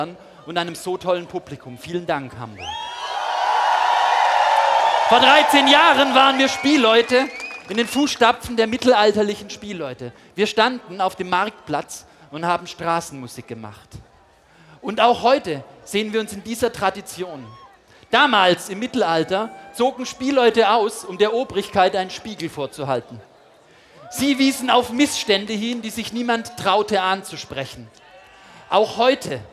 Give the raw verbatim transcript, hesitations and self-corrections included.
und einem so tollen Publikum. Vielen Dank, Hamburg. Vor dreizehn Jahren waren wir Spielleute in den Fußstapfen der mittelalterlichen Spielleute. Wir standen auf dem Marktplatz und haben Straßenmusik gemacht. Und auch heute sehen wir uns in dieser Tradition. Damals im Mittelalter zogen Spielleute aus, um der Obrigkeit einen Spiegel vorzuhalten. Sie wiesen auf Missstände hin, die sich niemand traute anzusprechen. Auch heute